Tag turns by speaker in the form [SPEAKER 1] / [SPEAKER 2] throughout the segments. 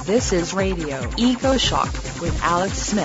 [SPEAKER 1] This is Radio Eco Shock with Alex Smith.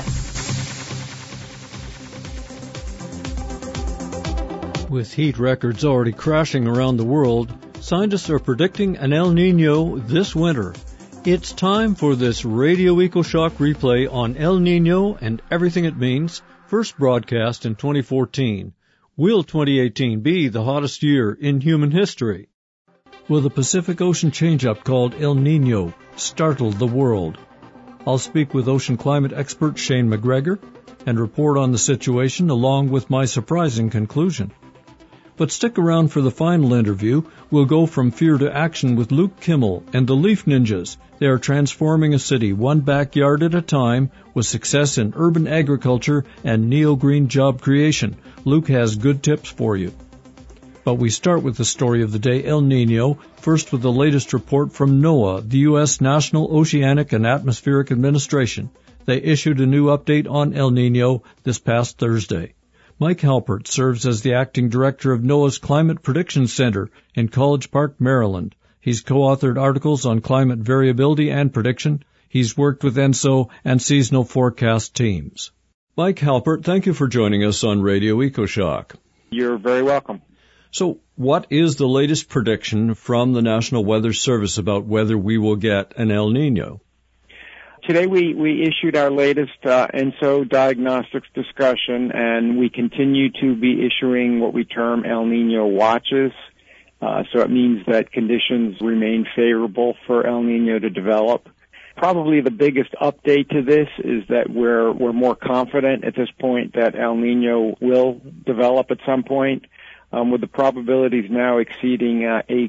[SPEAKER 2] With heat records already crashing around the world, scientists are predicting an El Niño this winter. It's time for this Radio Eco Shock replay on El Niño and everything it means, first broadcast in 2014. Will 2018 be the hottest year in human history? Will the Pacific Ocean change-up called El Niño startle the world? I'll speak with ocean climate expert Shane McGregor and report on the situation along with my surprising conclusion. But stick around for the final interview. We'll go from fear to action with Luke Kimmel and the Leaf Ninjas. They are transforming a city one backyard at a time with success in urban agriculture and neo-green job creation. Luke has good tips for you. But we start with the story of the day, El Niño, first with the latest report from NOAA, the U.S. National Oceanic and Atmospheric Administration. They issued a new update on El Niño this past Thursday. Mike Halpert serves as the acting director of NOAA's Climate Prediction Center in College Park, Maryland. He's co-authored articles on climate variability and prediction. He's worked with ENSO and seasonal forecast teams. Mike Halpert, thank you for joining us on Radio EcoShock.
[SPEAKER 3] You're very welcome.
[SPEAKER 2] So what is the latest prediction from the National Weather Service about whether we will get an El Niño?
[SPEAKER 3] Today we issued our latest ENSO diagnostics discussion, and we continue to be issuing what we term El Niño watches. So it means that conditions remain favorable for El Niño to develop. Probably the biggest update to this is that we're more confident at this point that El Niño will develop at some point, with the probabilities now exceeding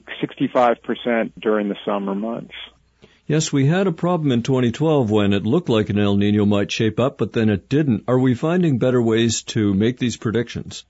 [SPEAKER 3] 65% during the summer months.
[SPEAKER 2] Yes, we had a problem in 2012 when it looked like an El Niño might shape up, but then it didn't. Are we finding better ways to make these predictions?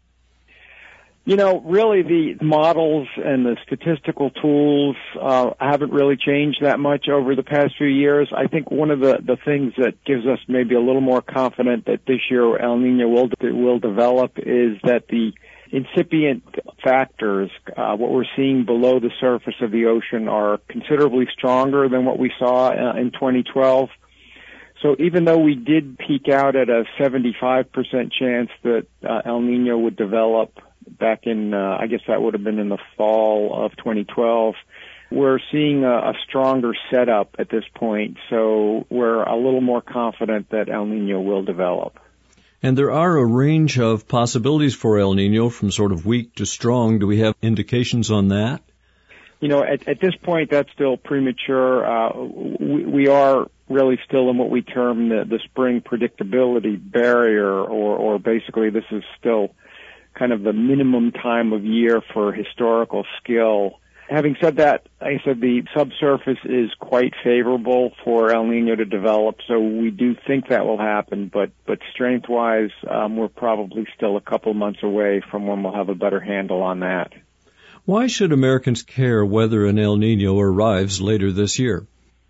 [SPEAKER 3] You know, really the models and the statistical tools haven't really changed that much over the past few years. I think one of the things that gives us maybe a little more confident that this year El Niño will develop is that the incipient factors, what we're seeing below the surface of the ocean, are considerably stronger than what we saw in 2012. So even though we did peak out at a 75% chance that El Niño would develop back in, I guess that would have been in the fall of 2012, we're seeing a stronger setup at this point. So we're a little more confident that El Niño will develop.
[SPEAKER 2] And there are a range of possibilities for El Niño from sort of weak to strong. Do we have indications on that?
[SPEAKER 3] You know, at this point, that's still premature. We are really still in what we term the spring predictability barrier, or basically this is still kind of the minimum time of year for historical skill. Having said that, like I said, the subsurface is quite favorable for El Niño to develop, so we do think that will happen, but strength-wise, we're probably still a couple months away from when we'll have a better handle on that.
[SPEAKER 2] Why should Americans care whether an El Niño arrives later this year?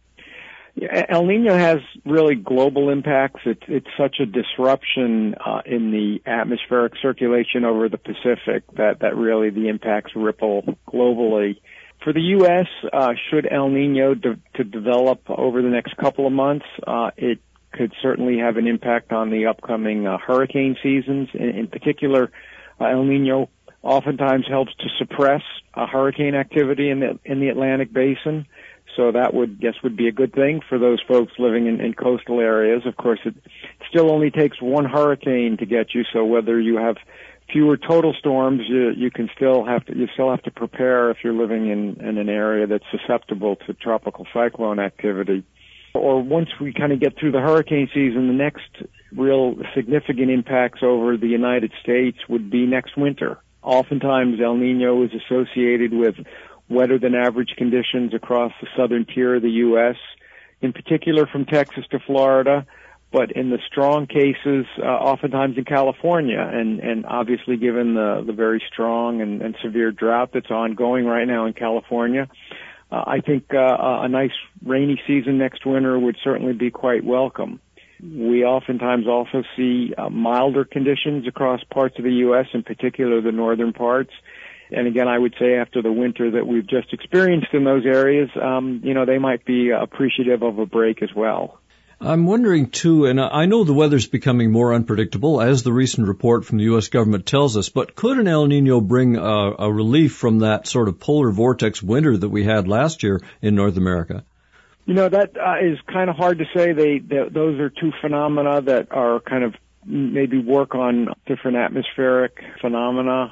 [SPEAKER 3] Yeah, El Niño has really global impacts. It's such a disruption in the atmospheric circulation over the Pacific that really the impacts ripple globally. For the U.S., should El Niño to develop over the next couple of months, it could certainly have an impact on the upcoming hurricane seasons. In particular, El Niño oftentimes helps to suppress hurricane activity in the Atlantic Basin. So that would be a good thing for those folks living in coastal areas. Of course, it still only takes one hurricane to get you. So whether you have fewer total storms, you still have to prepare if you're living in an area that's susceptible to tropical cyclone activity. Or once we kind of get through the hurricane season, the next real significant impacts over the United States would be next winter. Oftentimes, El Niño is associated with wetter than average conditions across the southern tier of the U.S., in particular from Texas to Florida, but in the strong cases, oftentimes in California, and obviously given the very strong and severe drought that's ongoing right now in California, I think a nice rainy season next winter would certainly be quite welcome. We oftentimes also see milder conditions across parts of the U.S., in particular the northern parts. And again, I would say after the winter that we've just experienced in those areas, they might be appreciative of a break as well.
[SPEAKER 2] I'm wondering, too, and I know the weather's becoming more unpredictable, as the recent report from the U.S. government tells us, but could an El Nino bring a relief from that sort of polar vortex winter that we had last year in North America?
[SPEAKER 3] That is kind of hard to say. Those are two phenomena that are kind of maybe work on different atmospheric phenomena.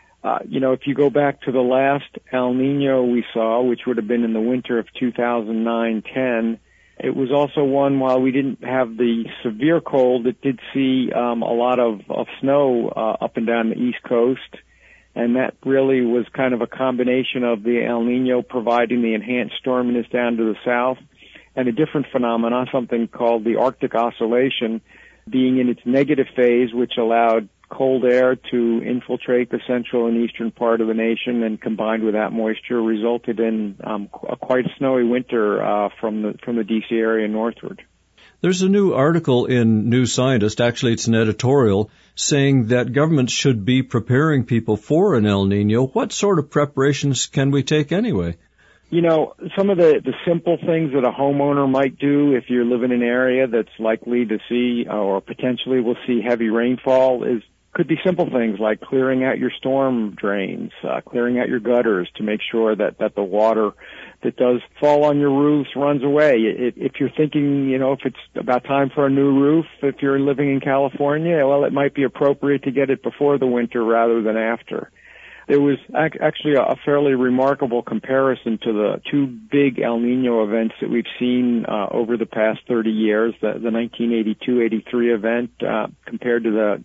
[SPEAKER 3] If you go back to the last El Nino we saw, which would have been in the winter of 2009-10, it was also one, while we didn't have the severe cold, it did see a lot of snow up and down the East Coast. And that really was kind of a combination of the El Nino providing the enhanced storminess down to the south and a different phenomena, something called the Arctic Oscillation, being in its negative phase, which allowed cold air to infiltrate the central and eastern part of the nation, and combined with that moisture resulted in quite a snowy winter from the D.C. area northward.
[SPEAKER 2] There's a new article in New Scientist, actually it's an editorial, saying that governments should be preparing people for an El Nino. What sort of preparations can we take anyway?
[SPEAKER 3] Some of the simple things that a homeowner might do if you live in an area that's likely to see or potentially will see heavy rainfall could be simple things like clearing out your storm drains, clearing out your gutters to make sure that the water that does fall on your roofs runs away. If you're thinking, if it's about time for a new roof, if you're living in California, well, it might be appropriate to get it before the winter rather than after. There was actually a fairly remarkable comparison to the two big El Nino events that we've seen over the past 30 years, the 1982-83 event compared to the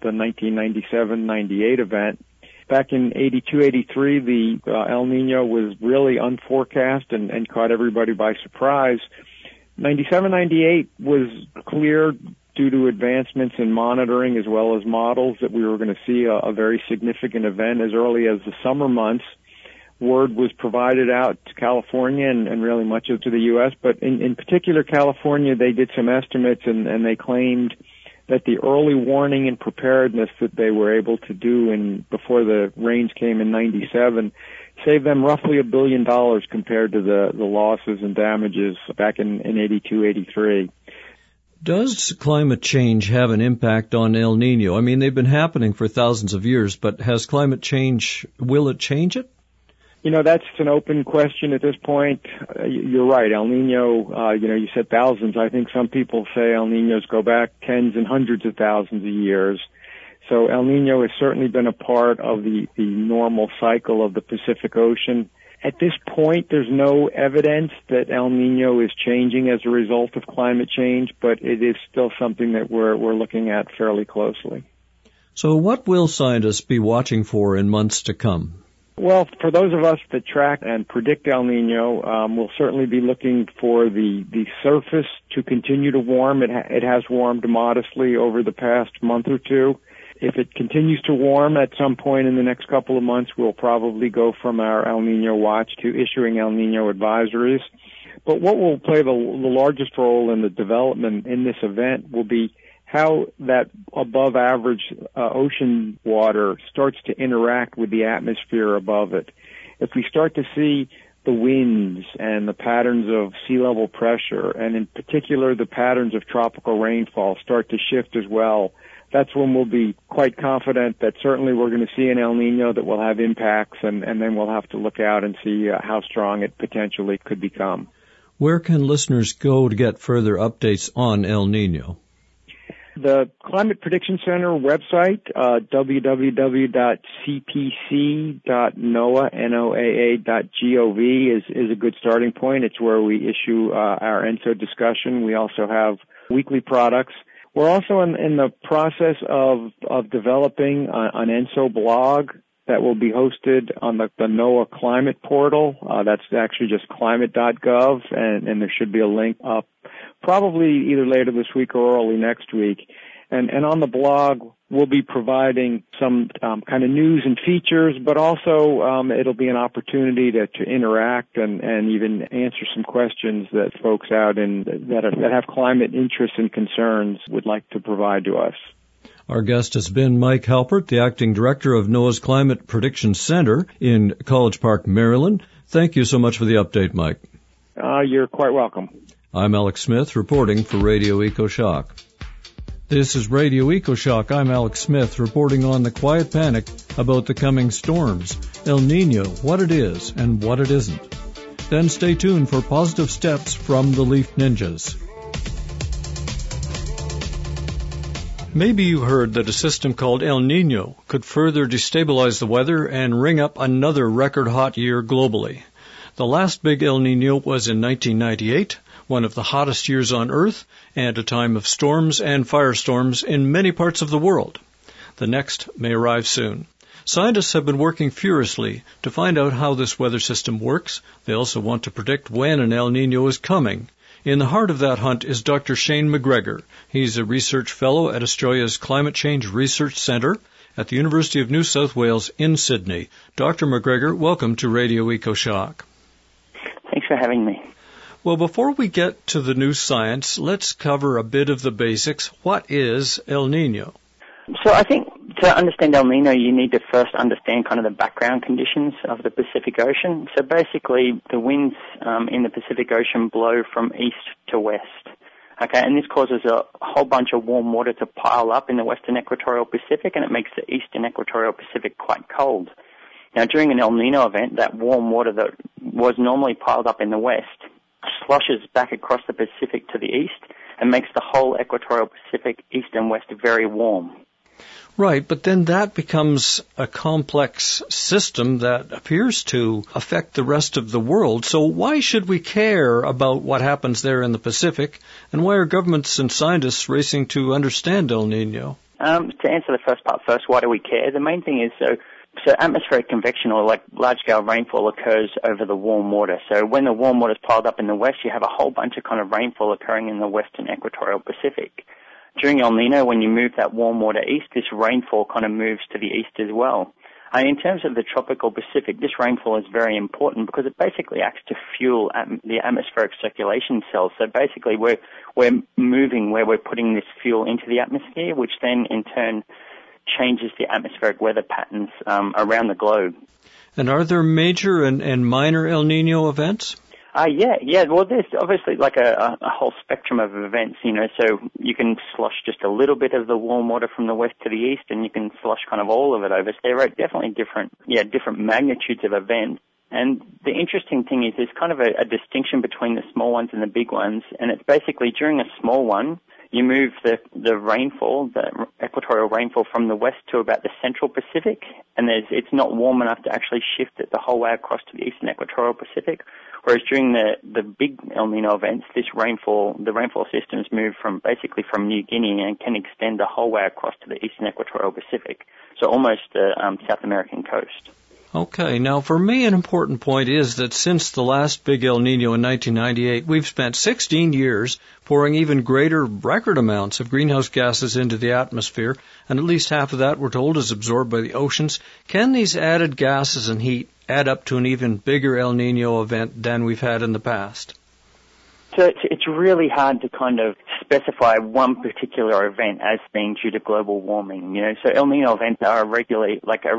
[SPEAKER 3] 1997-98 event. Back in 82-83, the El Nino was really unforecast and caught everybody by surprise. 97-98 was clear due to advancements in monitoring as well as models that we were going to see a very significant event as early as the summer months. Word was provided out to California and really much of to the U.S., but in particular California, they did some estimates and they claimed that the early warning and preparedness that they were able to do before the rains came in 97 saved them roughly $1 billion compared to the losses and damages back in 82-83.
[SPEAKER 2] Does climate change have an impact on El Nino? I mean, they've been happening for thousands of years, but has climate change, will it change it?
[SPEAKER 3] That's an open question at this point. You're right. El Nino, you said thousands. I think some people say El Ninos go back tens and hundreds of thousands of years. So El Nino has certainly been a part of the normal cycle of the Pacific Ocean. At this point, there's no evidence that El Nino is changing as a result of climate change, but it is still something that we're looking at fairly closely.
[SPEAKER 2] So what will scientists be watching for in months to come?
[SPEAKER 3] Well, for those of us that track and predict El Nino, we'll certainly be looking for the surface to continue to warm. It has warmed modestly over the past month or two. If it continues to warm at some point in the next couple of months, we'll probably go from our El Nino watch to issuing El Nino advisories. But what will play the largest role in the development in this event will be how that above average ocean water starts to interact with the atmosphere above it. If we start to see the winds and the patterns of sea level pressure, and in particular the patterns of tropical rainfall start to shift as well, that's when we'll be quite confident that certainly we're going to see an El Nino that will have impacts, and then we'll have to look out and see how strong it potentially could become.
[SPEAKER 2] Where can listeners go to get further updates on El Nino?
[SPEAKER 3] The Climate Prediction Center website, www.cpc.noaa.gov is a good starting point. It's where we issue our ENSO discussion. We also have weekly products. We're also in the process of developing an ENSO blog that will be hosted on the NOAA Climate Portal. That's actually just climate.gov, and there should be a link up probably either later this week or early next week. And on the blog, we'll be providing some kind of news and features, but also it'll be an opportunity to interact and even answer some questions that folks out that have climate interests and concerns would like to provide to us.
[SPEAKER 2] Our guest has been Mike Halpert, the acting director of NOAA's Climate Prediction Center in College Park, Maryland. Thank you so much for the update, Mike.
[SPEAKER 3] You're quite welcome.
[SPEAKER 2] I'm Alex Smith, reporting for Radio EcoShock. This is Radio EcoShock. I'm Alex Smith, reporting on the quiet panic about the coming storms, El Nino, what it is and what it isn't. Then stay tuned for positive steps from the Leaf Ninjas. Maybe you heard that a system called El Nino could further destabilize the weather and ring up another record hot year globally. The last big El Nino was in 1998, one of the hottest years on Earth, and a time of storms and firestorms in many parts of the world. The next may arrive soon. Scientists have been working furiously to find out how this weather system works. They also want to predict when an El Nino is coming. In the heart of that hunt is Dr. Shane McGregor. He's a research fellow at Australia's Climate Change Research Centre at the University of New South Wales in Sydney. Dr. McGregor, welcome to Radio EcoShock.
[SPEAKER 4] Thanks for having me.
[SPEAKER 2] Well, before we get to the new science, let's cover a bit of the basics. What is El Nino?
[SPEAKER 4] So I think to understand El Nino, you need to first understand kind of the background conditions of the Pacific Ocean. So basically, the winds in the Pacific Ocean blow from east to west. Okay, and this causes a whole bunch of warm water to pile up in the western equatorial Pacific, and it makes the eastern equatorial Pacific quite cold. Now, during an El Nino event, that warm water that was normally piled up in the west sloshes back across the Pacific to the east and makes the whole equatorial Pacific, east and west, very warm.
[SPEAKER 2] Right, but then that becomes a complex system that appears to affect the rest of the world. So why should we care about what happens there in the Pacific, and why are governments and scientists racing to understand El Nino?
[SPEAKER 4] To answer the first part first, why do we care? The main thing is so atmospheric convection, or like large-scale rainfall, occurs over the warm water. So when the warm water is piled up in the west, you have a whole bunch of kind of rainfall occurring in the western equatorial Pacific. During El Nino, when you move that warm water east, this rainfall kind of moves to the east as well. And in terms of the tropical Pacific, this rainfall is very important because it basically acts to fuel the atmospheric circulation cells. So basically, we're moving where we're putting this fuel into the atmosphere, which then in turn changes the atmospheric weather patterns around the globe.
[SPEAKER 2] And are there major and minor El Nino events?
[SPEAKER 4] Yeah. Well, there's obviously like a whole spectrum of events, so you can slosh just a little bit of the warm water from the west to the east, and you can slosh kind of all of it over. So there are definitely different magnitudes of events. And the interesting thing is there's kind of a distinction between the small ones and the big ones, and it's basically during a small one, you move the rainfall, the equatorial rainfall from the west to about the central Pacific, and it's not warm enough to actually shift it the whole way across to the eastern equatorial Pacific. Whereas during the big El Nino events, the rainfall systems move from New Guinea and can extend the whole way across to the eastern equatorial Pacific, so almost the South American coast.
[SPEAKER 2] Okay, now for me an important point is that since the last big El Nino in 1998, we've spent 16 years pouring even greater record amounts of greenhouse gases into the atmosphere, and at least half of that, we're told, is absorbed by the oceans. Can these added gases and heat add up to an even bigger El Nino event than we've had in the past?
[SPEAKER 4] So it's really hard to kind of specify one particular event as being due to global warming. So El Nino events are a regularly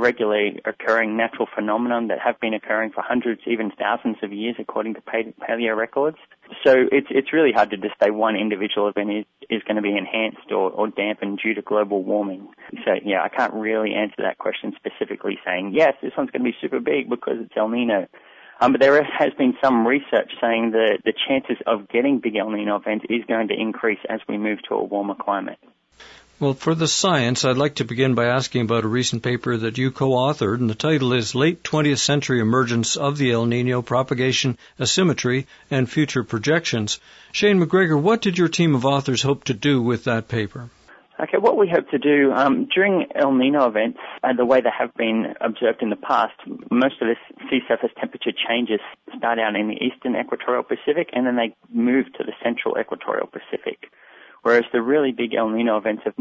[SPEAKER 4] occurring natural phenomenon that have been occurring for hundreds, even thousands of years, according to paleo records. So it's really hard to just say one individual event is going to be enhanced or dampened due to global warming. So yeah, I can't really answer that question specifically saying, yes, this one's going to be super big because it's El Nino. But there has been some research saying that the chances of getting big El Nino events is going to increase as we move to a warmer climate.
[SPEAKER 2] Well, for the science, I'd like to begin by asking about a recent paper that you co-authored, and the title is Late 20th Century Emergence of the El Nino, Propagation, Asymmetry, and Future Projections. Shane McGregor, what did your team of authors hope to do with that paper?
[SPEAKER 4] Okay, what we hope to do during El Nino events, the way they have been observed in the past, most of this sea surface temperature changes start out in the eastern equatorial Pacific and then they move to the central equatorial Pacific. Whereas the really big El Nino events of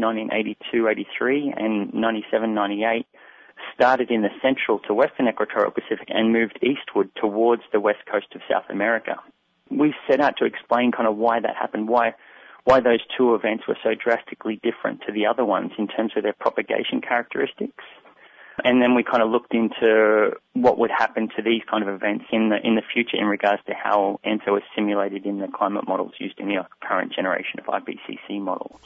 [SPEAKER 4] 1982-83 and 97-98 started in the central to western equatorial Pacific and moved eastward towards the west coast of South America. We set out to explain kind of why that happened, why why those two events were so drastically different to the other ones in terms of their propagation characteristics. And then we kind of looked into what would happen to these kind of events in the future in regards to how ENSO is simulated in the climate models used in the current generation of IPCC models.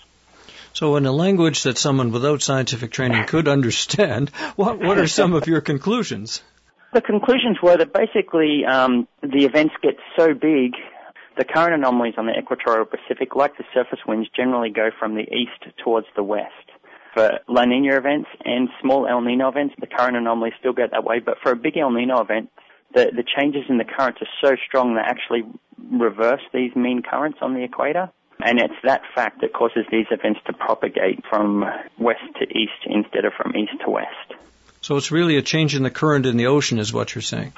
[SPEAKER 2] So in a language that someone without scientific training could understand, what are some of your conclusions?
[SPEAKER 4] The conclusions were that basically the events get so big, the current anomalies on the equatorial Pacific, like the surface winds, generally go from the east towards the west. For La Nina events and small El Nino events, the current anomalies still go that way, but for a big El Nino event, the changes in the currents are so strong they actually reverse these mean currents on the equator. And it's that fact that causes these events to propagate from west to east instead of from east to west.
[SPEAKER 2] So it's really a change in the current in the ocean is what you're saying?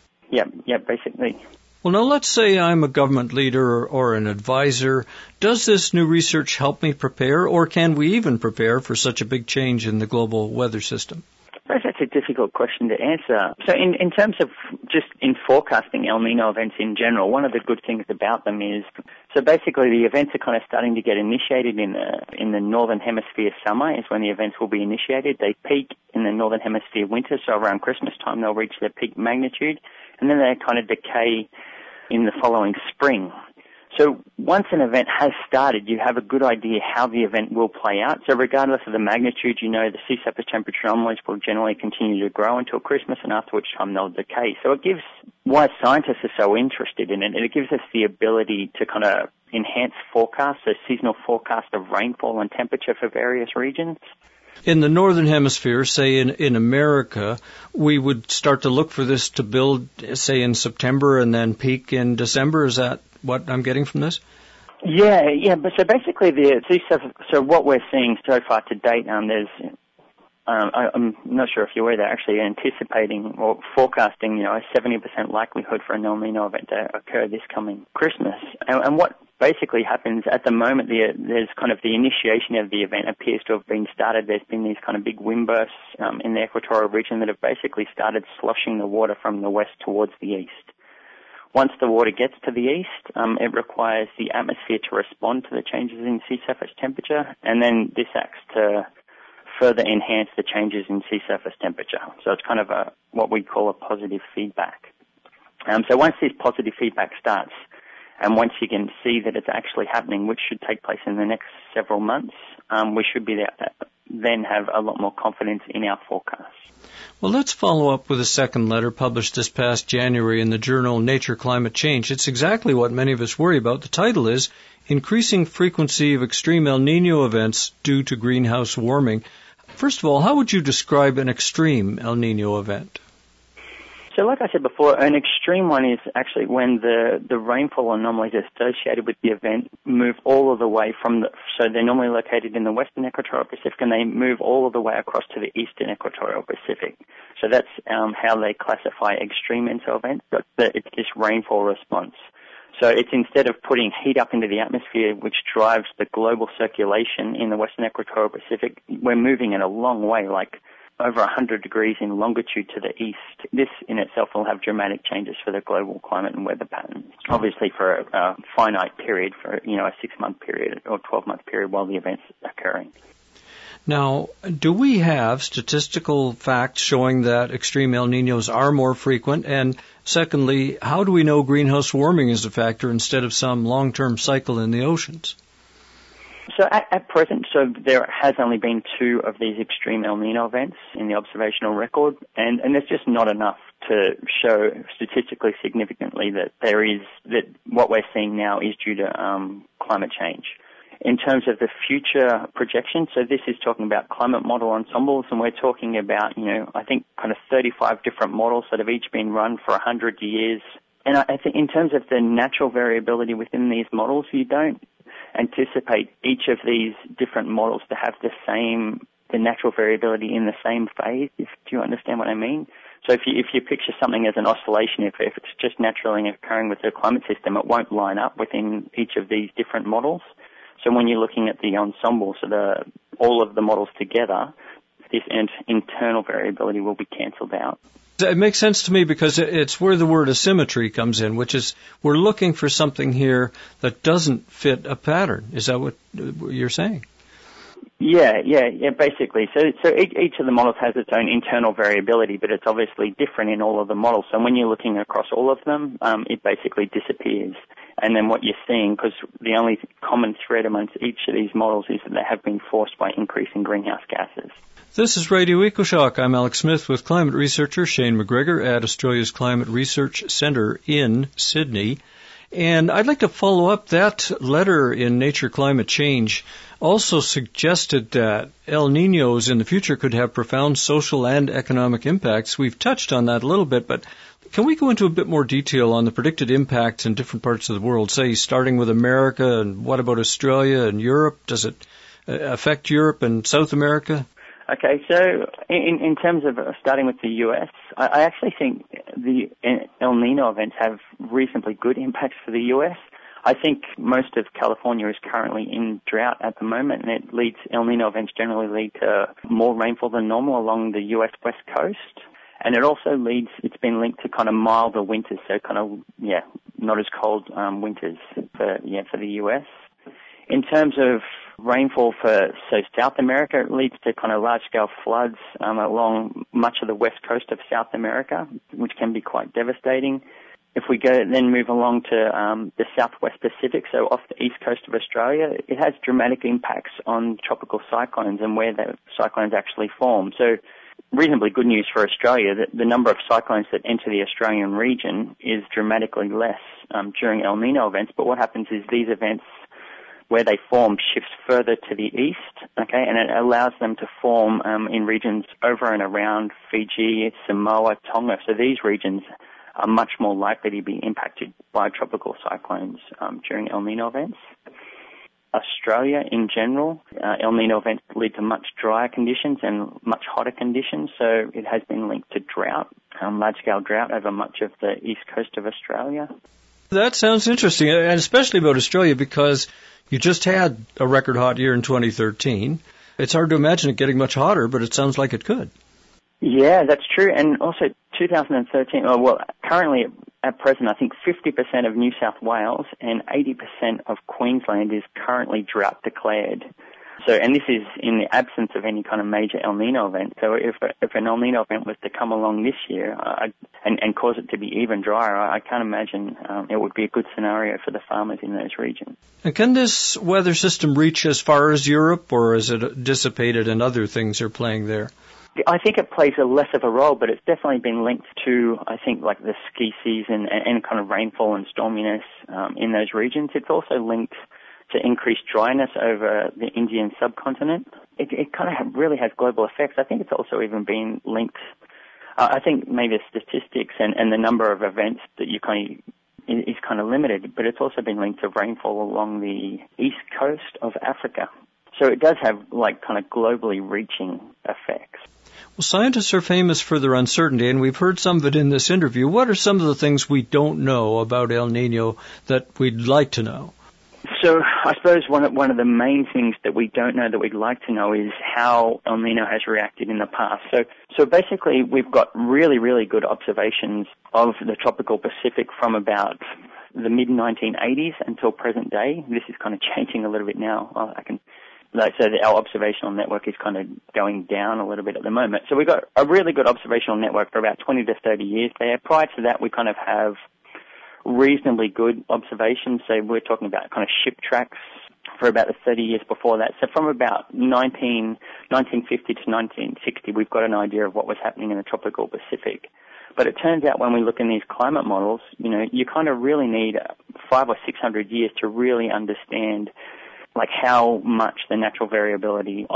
[SPEAKER 4] Yeah, basically.
[SPEAKER 2] Well, now let's say I'm a government leader or an advisor. Does this new research help me prepare, or can we even prepare for such a big change in the global weather system?
[SPEAKER 4] That's a difficult question to answer. So in terms of just in forecasting El Nino events in general, one of the good things about them is, so basically the events are kind of starting to get initiated in the northern hemisphere summer is when the events will be initiated. They peak in the northern hemisphere winter, so around Christmas time they'll reach their peak magnitude, and then they kind of decay in the following spring. So once an event has started, you have a good idea how the event will play out. So regardless of the magnitude, you know the sea surface temperature anomalies will generally continue to grow until Christmas, and after which time they'll decay. So it gives why scientists are so interested in it. It gives us the ability to kind of enhance forecasts, so seasonal forecast of rainfall and temperature for various regions.
[SPEAKER 2] In the northern hemisphere, say in America, we would start to look for this to build, say, in September and then peak in December. Is that what I'm getting from this?
[SPEAKER 4] Yeah. But so basically, so what we're seeing so far to date, I'm not sure if you're aware, they're actually anticipating or forecasting, a 70% likelihood for an El Nino event to occur this coming Christmas. And what basically happens at the moment, there's kind of the initiation of the event appears to have been started. There's been these kind of big wind bursts in the equatorial region that have basically started sloshing the water from the west towards the east. Once the water gets to the east, it requires the atmosphere to respond to the changes in sea surface temperature, and then this acts to further enhance the changes in sea surface temperature. So it's kind of what we call a positive feedback. So once this positive feedback starts, and once you can see that it's actually happening, which should take place in the next several months, we should be there, then have a lot more confidence in our forecasts.
[SPEAKER 2] Well, let's follow up with a second letter published this past January in the journal Nature Climate Change. It's exactly what many of us worry about. The title is Increasing Frequency of Extreme El Nino Events Due to Greenhouse Warming. First of all, how would you describe an extreme El Nino event?
[SPEAKER 4] So like I said before, an extreme one is actually when the rainfall anomalies associated with the event move all of the way so they're normally located in the western equatorial Pacific, and they move all of the way across to the eastern equatorial Pacific. So that's how they classify extreme ENSO events, but it's this rainfall response. So it's instead of putting heat up into the atmosphere, which drives the global circulation in the western equatorial Pacific, we're moving it a long way, like over 100 degrees in longitude to the east. This in itself will have dramatic changes for the global climate and weather patterns, obviously for a finite period, for a 6-month period or 12-month period while the event's occurring.
[SPEAKER 2] Now, do we have statistical facts showing that extreme El Niños are more frequent? And secondly, how do we know greenhouse warming is a factor instead of some long-term cycle in the oceans?
[SPEAKER 4] So at present, there has only been 2 of these extreme El Nino events in the observational record, and there's just not enough to show statistically significantly that what we're seeing now is due to climate change. In terms of the future projections, so this is talking about climate model ensembles, and we're talking about, I think kind of 35 different models that have each been run for 100 years. And I think in terms of the natural variability within these models, you don't anticipate each of these different models to have the natural variability in the same phase, do you understand what I mean? So if you picture something as an oscillation, if it's just naturally occurring with the climate system, it won't line up within each of these different models. So when you're looking at the ensemble, so all of the models together, this internal variability will be cancelled out.
[SPEAKER 2] It makes sense to me because it's where the word asymmetry comes in, which is we're looking for something here that doesn't fit a pattern. Is that what you're saying?
[SPEAKER 4] Yeah, basically. So each of the models has its own internal variability, but it's obviously different in all of the models. So when you're looking across all of them, it basically disappears. And then what you're seeing, because the only common thread amongst each of these models is that they have been forced by increasing greenhouse gases.
[SPEAKER 2] This is Radio EcoShock. I'm Alex Smith with climate researcher Shane McGregor at Australia's Climate Research Centre in Sydney. And I'd like to follow up that letter in Nature Climate Change also suggested that El Niños in the future could have profound social and economic impacts. We've touched on that a little bit, but can we go into a bit more detail on the predicted impacts in different parts of the world, say starting with America, and what about Australia and Europe? Does it affect Europe and South America?
[SPEAKER 4] Okay, so in terms of starting with the U.S., I actually think the El Niño events have reasonably good impacts for the U.S. I think most of California is currently in drought at the moment, and El Niño events generally lead to more rainfall than normal along the U.S. West Coast. And it's been linked to kind of milder winters, so not as cold winters for the U.S. In terms of rainfall for South America, it leads to kind of large-scale floods along much of the west coast of South America, which can be quite devastating. If we then move along to the southwest Pacific, so off the east coast of Australia, it has dramatic impacts on tropical cyclones and where the cyclones actually form. So reasonably good news for Australia that the number of cyclones that enter the Australian region is dramatically less during El Niño events. But what happens is these events, where they form, shifts further to the east, okay, and it allows them to form in regions over and around Fiji, Samoa, Tonga. So these regions are much more likely to be impacted by tropical cyclones during El Niño events. Australia in general, El Niño events lead to much drier conditions and much hotter conditions, so it has been linked to drought, large-scale drought over much of the east coast of Australia.
[SPEAKER 2] That sounds interesting, and especially about Australia because you just had a record hot year in 2013. It's hard to imagine it getting much hotter, but it sounds like it could.
[SPEAKER 4] Yeah, that's true. And also 2013, currently at present, I think 50% of New South Wales and 80% of Queensland is currently drought declared. So, and this is in the absence of any kind of major El Niño event. So if an El Niño event was to come along this year and cause it to be even drier, I can't imagine it would be a good scenario for the farmers in those regions.
[SPEAKER 2] And can this weather system reach as far as Europe, or is it dissipated and other things are playing there?
[SPEAKER 4] I think it plays a less of a role, but it's definitely been linked to, I think, like the ski season and kind of rainfall and storminess in those regions. It's also linked to increased dryness over the Indian subcontinent. It kind of really has global effects. I think it's also even been linked, I think maybe the statistics and the number of events that you is kind of limited, but it's also been linked to rainfall along the east coast of Africa. So it does have kind of globally reaching effects.
[SPEAKER 2] Well, scientists are famous for their uncertainty, and we've heard some of it in this interview. What are some of the things we don't know about El Niño that we'd like to know?
[SPEAKER 4] So I suppose one of the main things that we don't know that we'd like to know is how El Niño has reacted in the past. So basically we've got really, really good observations of the tropical Pacific from about the mid-1980s until present day. This is kind of changing a little bit now. So our observational network is kind of going down a little bit at the moment. So we've got a really good observational network for about 20 to 30 years there. Prior to that, we kind of have reasonably good observations. So we're talking about kind of ship tracks for about the 30 years before that. So from about 1950 to 1960, we've got an idea of what was happening in the tropical Pacific. But it turns out when we look in these climate models, you kind of really need 500 or 600 years to really understand how much natural variability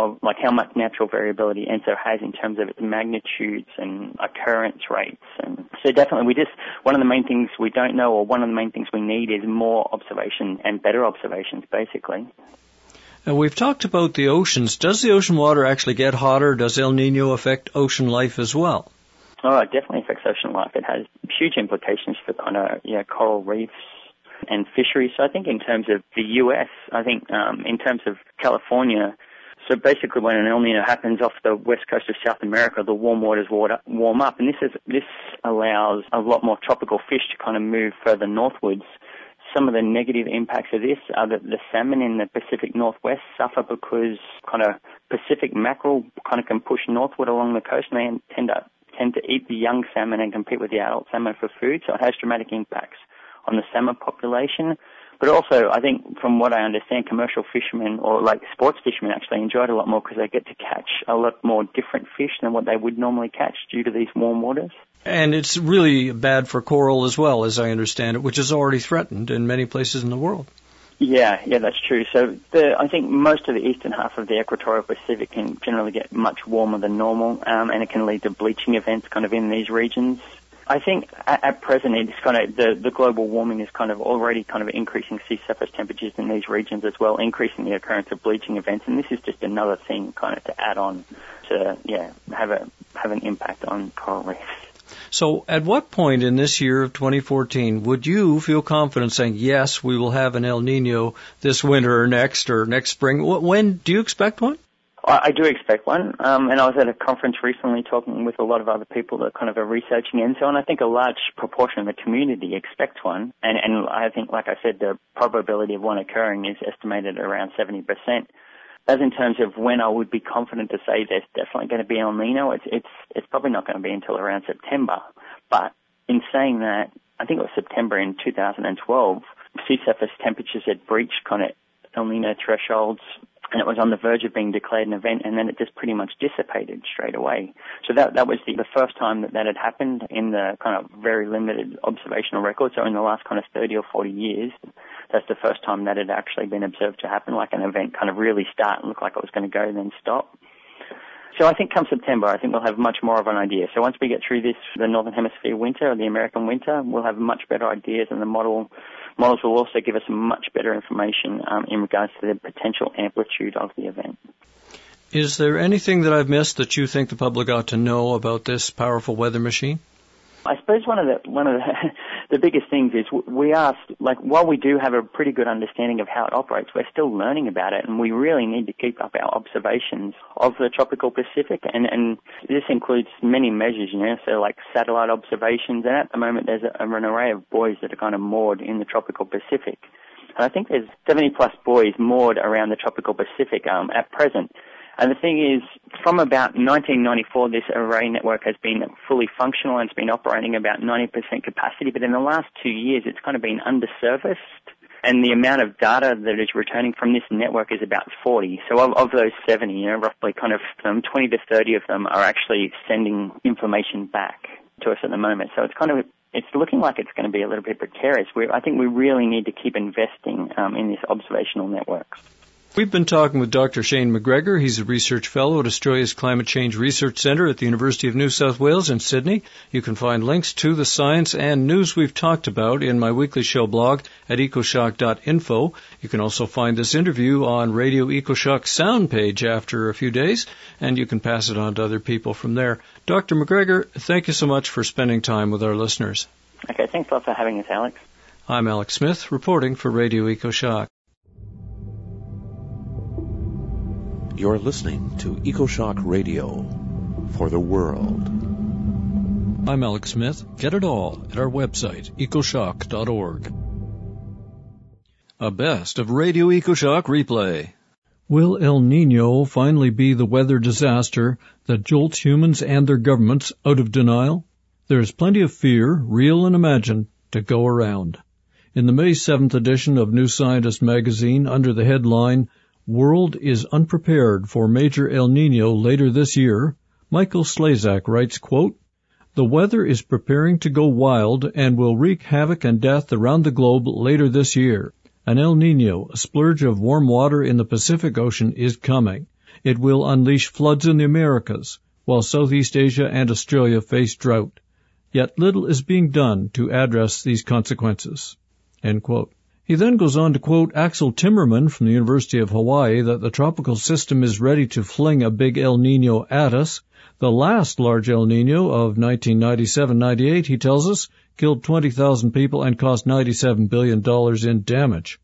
[SPEAKER 4] ENSO has in terms of its magnitudes and occurrence rates. And so definitely one of the main things we don't know, or one of the main things we need, is more observation and better observations, basically.
[SPEAKER 2] Now, we've talked about the oceans. Does the ocean water actually get hotter? Does El Niño affect ocean life as well?
[SPEAKER 4] Oh, it definitely affects ocean life. It has huge implications for kind of, coral reefs and fisheries. So I think in terms of the U.S., in terms of California, So basically when an El Nino happens off the west coast of South America, the warm waters warm up, and this allows a lot more tropical fish to kind of move further northwards. Some of the negative impacts of this are that the salmon in the Pacific Northwest suffer because kind of Pacific mackerel kind of can push northward along the coast, and they tend to eat the young salmon and compete with the adult salmon for food, so it has dramatic impacts on the salmon population. But also, I think from what I understand, commercial fishermen, or like sports fishermen, actually enjoy it a lot more because they get to catch a lot more different fish than what they would normally catch due to these warm waters.
[SPEAKER 2] And it's really bad for coral as well, as I understand it, which is already threatened in many places in the world.
[SPEAKER 4] Yeah, that's true. So I think most of the eastern half of the equatorial Pacific can generally get much warmer than normal, and it can lead to bleaching events kind of in these regions. I think at present it's kind of the global warming is kind of already kind of increasing sea surface temperatures in these regions as well, increasing the occurrence of bleaching events, and this is just another thing kind of to add on to have an impact on coral reefs.
[SPEAKER 2] So at what point in this year of 2014 would you feel confident saying, yes, we will have an El Nino this winter or next spring? When do you expect one?
[SPEAKER 4] I do expect one, and I was at a conference recently talking with a lot of other people that kind of are researching into, and I think a large proportion of the community expects one, and I think, like I said, the probability of one occurring is estimated at around 70%. As in terms of when I would be confident to say there's definitely going to be El Nino, it's probably not going to be until around September. But in saying that, I think it was September in 2012, sea surface temperatures had breached kind of El Nino thresholds, and it was on the verge of being declared an event, and then it just pretty much dissipated straight away. So that was the first time that had happened in the kind of very limited observational record. So in the last kind of 30 or 40 years, that's the first time that had actually been observed to happen, like an event kind of really start and look like it was going to go and then stop. So I think come September, I think we'll have much more of an idea. So once we get through the Northern Hemisphere winter, or the American winter, we'll have much better ideas, and the models will also give us much better information in regards to the potential amplitude of the event.
[SPEAKER 2] Is there anything that I've missed that you think the public ought to know about this powerful weather machine?
[SPEAKER 4] I suppose one of the biggest things is we are, like, while we do have a pretty good understanding of how it operates, we're still learning about it, and we really need to keep up our observations of the tropical Pacific, and this includes many measures, so like satellite observations, and at the moment there's an array of buoys that are kind of moored in the tropical Pacific. And I think there's 70-plus buoys moored around the tropical Pacific at present. And the thing is, from about 1994, this array network has been fully functional and it's been operating about 90% capacity. But in the last 2 years, it's kind of been underserviced. And the amount of data that is returning from this network is about 40. So of those 70, roughly kind of 20 to 30 of them are actually sending information back to us at the moment. So it's looking like it's going to be a little bit precarious. I think we really need to keep investing in this observational network.
[SPEAKER 2] We've been talking with Dr. Shane McGregor. He's a research fellow at Australia's Climate Change Research Centre at the University of New South Wales in Sydney. You can find links to the science and news we've talked about in my weekly show blog at ecoshock.info. You can also find this interview on Radio EcoShock sound page after a few days, and you can pass it on to other people from there. Dr. McGregor, thank you so much for spending time with our listeners.
[SPEAKER 4] Okay, thanks a lot for having us, Alex.
[SPEAKER 2] I'm Alex Smith, reporting for Radio EcoShock.
[SPEAKER 5] You're listening to EcoShock Radio for the world.
[SPEAKER 2] I'm Alex Smith. Get it all at our website, ecoshock.org. A best of Radio EcoShock replay. Will El Nino finally be the weather disaster that jolts humans and their governments out of denial? There's plenty of fear, real and imagined, to go around. In the May 7th edition of New Scientist magazine, under the headline, World is Unprepared for Major El Nino Later This Year, Michael Slezak writes, quote, The weather is preparing to go wild and will wreak havoc and death around the globe later this year. An El Nino, a splurge of warm water in the Pacific Ocean, is coming. It will unleash floods in the Americas, while Southeast Asia and Australia face drought. Yet little is being done to address these consequences. End quote. He then goes on to quote Axel Timmerman from the University of Hawaii that the tropical system is ready to fling a big El Nino at us. The last large El Nino of 1997-98, he tells us, killed 20,000 people and cost $97 billion in damage.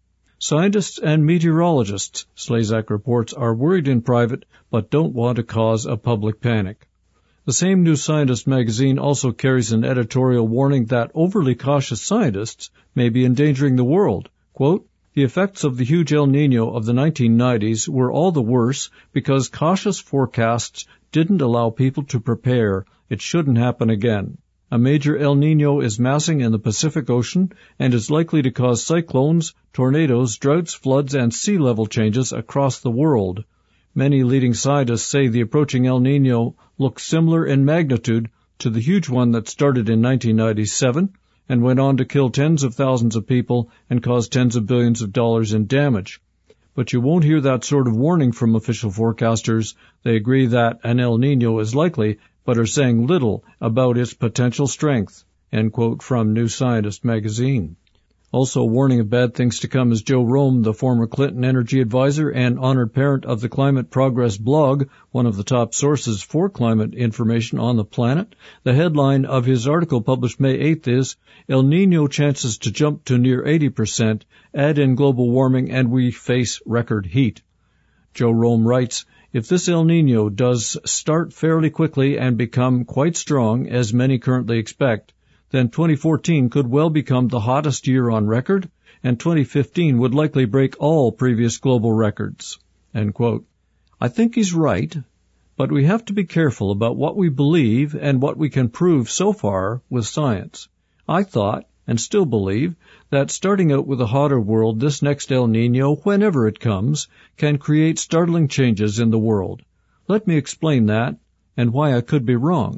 [SPEAKER 2] Scientists and meteorologists, Slezak reports, are worried in private but don't want to cause a public panic. The same New Scientist magazine also carries an editorial warning that overly cautious scientists may be endangering the world. Quote, "The effects of the huge El Niño of the 1990s were all the worse because cautious forecasts didn't allow people to prepare. It shouldn't happen again. A major El Niño is massing in the Pacific Ocean and is likely to cause cyclones, tornadoes, droughts, floods, and sea level changes across the world. Many leading scientists say the approaching El Niño looks similar in magnitude to the huge one that started in 1997 and went on to kill tens of thousands of people and cause tens of billions of dollars in damage. But you won't hear that sort of warning from official forecasters. They agree that an El Niño is likely, but are saying little about its potential strength." End quote from New Scientist magazine. Also warning of bad things to come is Joe Romm, the former Clinton energy advisor and honored parent of the Climate Progress blog, one of the top sources for climate information on the planet. The headline of his article published May 8th is, "El Niño chances to jump to near 80%, add in global warming and we face record heat." Joe Romm writes, "If this El Niño does start fairly quickly and become quite strong, as many currently expect, then 2014 could well become the hottest year on record, and 2015 would likely break all previous global records." End quote. I think he's right, but we have to be careful about what we believe and what we can prove so far with science. I thought, and still believe, that starting out with a hotter world, this next El Niño, whenever it comes, can create startling changes in the world. Let me explain that, and why I could be wrong.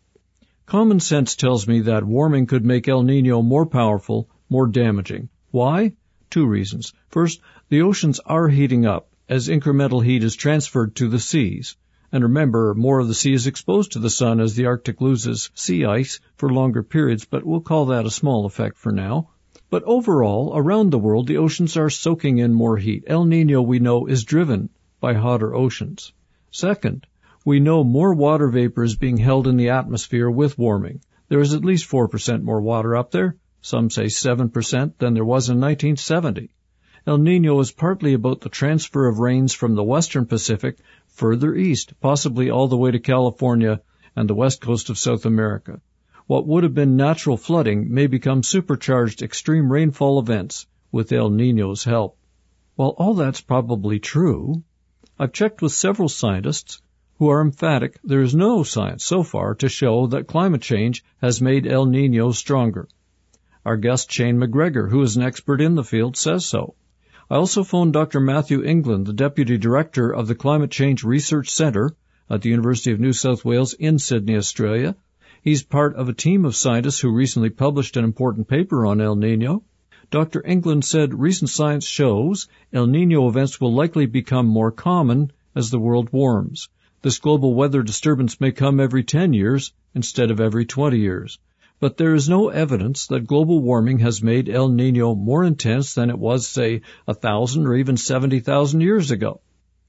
[SPEAKER 2] Common sense tells me that warming could make El Niño more powerful, more damaging. Why? Two reasons. First, the oceans are heating up as incremental heat is transferred to the seas. And remember, more of the sea is exposed to the sun as the Arctic loses sea ice for longer periods, but we'll call that a small effect for now. But overall, around the world, the oceans are soaking in more heat. El Niño, we know, is driven by hotter oceans. Second, we know more water vapor is being held in the atmosphere with warming. There is at least 4% more water up there, some say 7%, than there was in 1970. El Niño is partly about the transfer of rains from the western Pacific further east, possibly all the way to California and the west coast of South America. What would have been natural flooding may become supercharged extreme rainfall events with El Niño's help. While all that's probably true, I've checked with several scientists who are emphatic there is no science so far to show that climate change has made El Niño stronger. Our guest Shane McGregor, who is an expert in the field, says so. I also phoned Dr. Matthew England, the Deputy Director of the Climate Change Research Centre at the University of New South Wales in Sydney, Australia. He's part of a team of scientists who recently published an important paper on El Niño. Dr. England said recent science shows El Niño events will likely become more common as the world warms. This global weather disturbance may come every 10 years instead of every 20 years. But there is no evidence that global warming has made El Niño more intense than it was, say, 1,000 or even 70,000 years ago.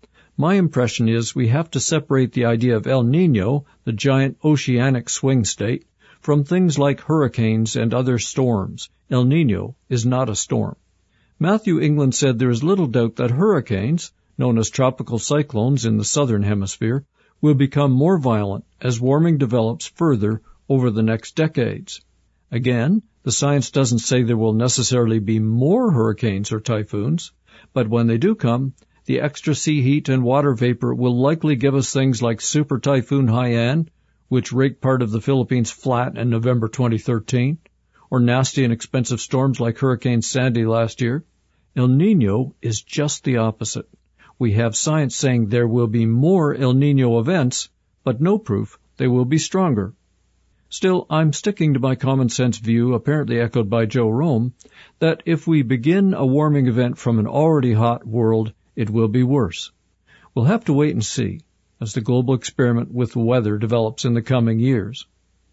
[SPEAKER 2] My impression is we have to separate the idea of El Niño, the giant oceanic swing state, from things like hurricanes and other storms. El Niño is not a storm. Matthew England said there is little doubt that hurricanes, known as tropical cyclones in the southern hemisphere, will become more violent as warming develops further over the next decades. Again, the science doesn't say there will necessarily be more hurricanes or typhoons, but when they do come, the extra sea heat and water vapor will likely give us things like Super Typhoon Haiyan, which raked part of the Philippines flat in November 2013, or nasty and expensive storms like Hurricane Sandy last year. El Niño is just the opposite. We have science saying there will be more El Niño events, but no proof they will be stronger. Still, I'm sticking to my common sense view, apparently echoed by Joe Romm, that if we begin a warming event from an already hot world, it will be worse. We'll have to wait and see as the global experiment with weather develops in the coming years.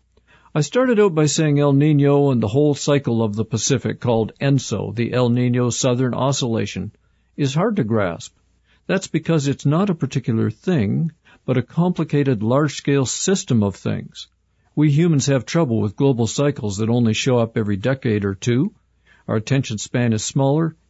[SPEAKER 2] I started out by saying El Niño and the whole cycle of the Pacific, called ENSO, the El Niño Southern Oscillation, is hard to grasp. That's because it's not a particular thing, but a complicated large-scale system of things. We humans have trouble with global cycles that only show up every decade or two. Our attention span is smaller,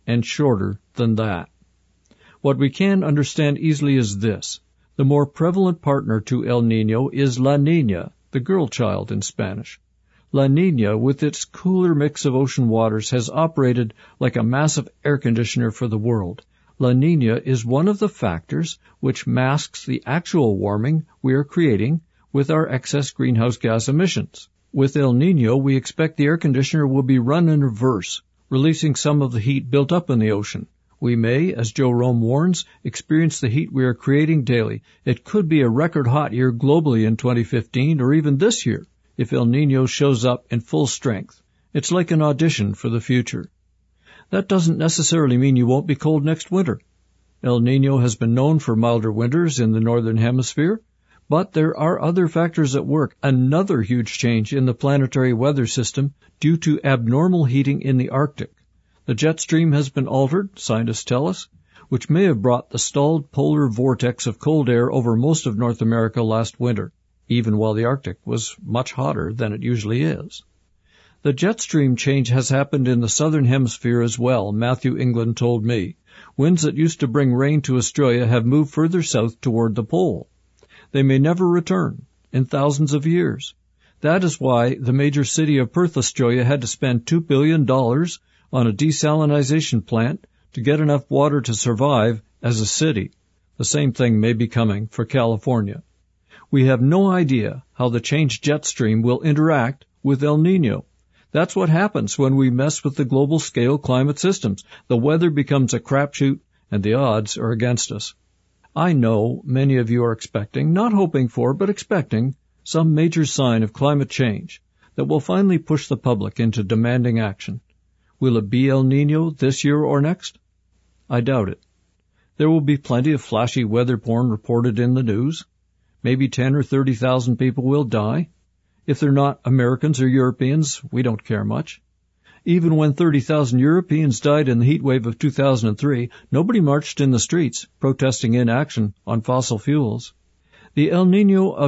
[SPEAKER 2] and shorter than that. What we can understand easily is this. The more prevalent partner to El Niño is La Niña, the girl child in Spanish. La Niña, with its cooler mix of ocean waters, has operated like a massive air conditioner for the world. La Niña is one of the factors which masks the actual warming we are creating with our excess greenhouse gas emissions. With El Niño, we expect the air conditioner will be run in reverse, releasing some of the heat built up in the ocean. We may, as Joe Rome warns, experience the heat we are creating daily. It could be a record hot year globally in 2015 or even this year if El Niño shows up in full strength. It's like an audition for the future. That doesn't necessarily mean you won't be cold next winter. El Niño has been known for milder winters in the northern hemisphere, but there are other factors at work. Another huge change in the planetary weather system due to abnormal heating in the Arctic. The jet stream has been altered, scientists tell us, which may have brought the stalled polar vortex of cold air over most of North America last winter, even while the Arctic was much hotter than it usually is. The jet stream change has happened in the southern hemisphere as well, Matthew England told me. Winds that used to bring rain to Australia have moved further south toward the pole. They may never return in thousands of years. That is why the major city of Perth, Australia had to spend $2 billion on a desalinization plant to get enough water to survive as a city. The same thing may be coming for California. We have no idea how the changed jet stream will interact with El Niño. That's what happens when we mess with the global scale climate systems. The weather becomes a crapshoot and the odds are against us. I know many of you are expecting, not hoping for, but expecting some major sign of climate change that will finally push the public into demanding action. Will it be El Niño this year or next? I doubt it. There will be plenty of flashy weather porn reported in the news. Maybe 10 or 30,000 people will die. If they're not Americans or Europeans, we don't care much. Even when 30,000 Europeans died in the heat wave of 2003, nobody marched in the streets protesting inaction on fossil fuels. The El Niño of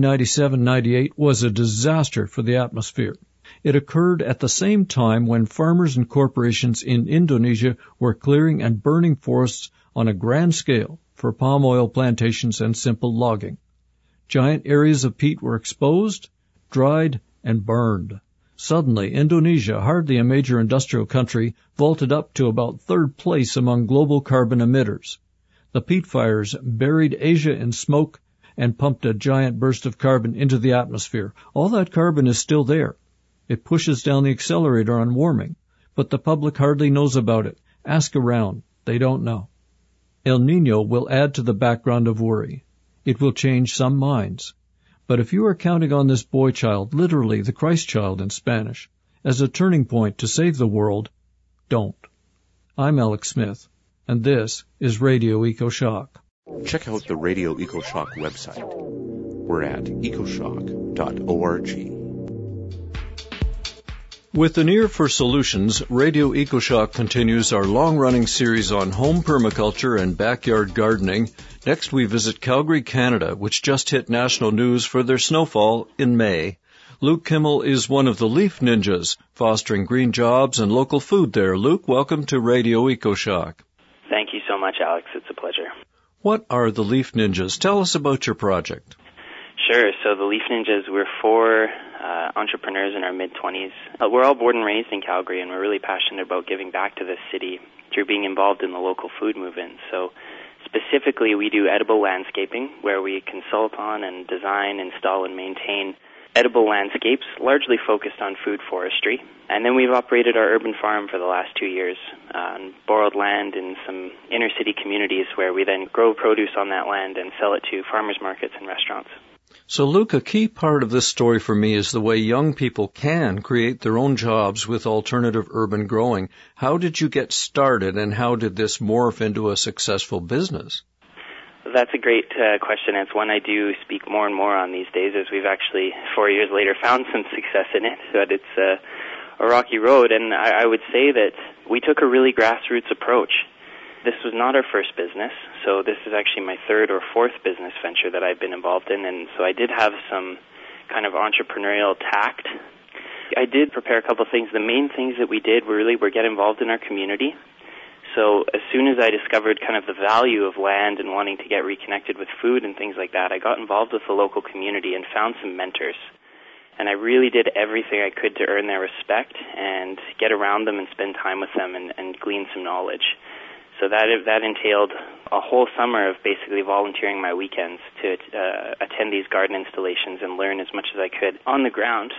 [SPEAKER 2] 1997-98 was a disaster for the atmosphere. It occurred at the same time when farmers and corporations in Indonesia were clearing and burning forests on a grand scale for palm oil plantations and simple logging. Giant areas of peat were exposed, dried, and burned. Suddenly, Indonesia, hardly a major industrial country, vaulted up to about third place among global carbon emitters. The peat fires buried Asia in smoke and pumped a giant burst of carbon into the atmosphere. All that carbon is still there. It pushes down the accelerator on warming, but the public hardly knows about it. Ask around. They don't know. El Niño will add to the background of worry. It will change some minds. But if you are counting on this boy child, literally the Christ child in Spanish, as a turning point to save the world, don't. I'm Alex Smith, and this is Radio EcoShock.
[SPEAKER 5] Check out the Radio EcoShock website. We're at ecoshock.org.
[SPEAKER 2] With an ear for solutions, Radio EcoShock continues our long-running series on home permaculture and backyard gardening. Next, we visit Calgary, Canada, which just hit national news for their snowfall in May. Luke Kimmel is one of the Leaf Ninjas, fostering green jobs and local food there. Luke, welcome to Radio EcoShock.
[SPEAKER 6] Thank you so much, Alex. It's a pleasure.
[SPEAKER 2] What are the Leaf Ninjas? Tell us about your project.
[SPEAKER 6] Sure. So the Leaf Ninjas, we're four entrepreneurs in our mid-20s. We're all born and raised in Calgary, and we're really passionate about giving back to this city through being involved in the local food movement. So specifically, we do edible landscaping, where we consult on and design, install, and maintain edible landscapes, largely focused on food forestry. And then we've operated our urban farm for the last 2 years on borrowed land in some inner-city communities where we then grow produce on that land and sell it to farmers markets and restaurants.
[SPEAKER 2] So, Luke, a key part of this story for me is the way young people can create their own jobs with alternative urban growing. How did you get started, and how did this morph into a successful business?
[SPEAKER 6] That's a great question. It's one I do speak more and more on these days, as we've actually, 4 years later, found some success in it. But it's a rocky road, and I would say that we took a really grassroots approach. This was not our first business, so this is actually my third or fourth business venture that I've been involved in, and so I did have some kind of entrepreneurial tact. I did prepare a couple of things. The main things that we did were get involved in our community. So as soon as I discovered kind of the value of land and wanting to get reconnected with food and things like that, I got involved with the local community and found some mentors. And I really did everything I could to earn their respect and get around them and spend time with them and glean some knowledge. So that entailed a whole summer of basically volunteering my weekends to attend these garden installations and learn as much as I could on the ground.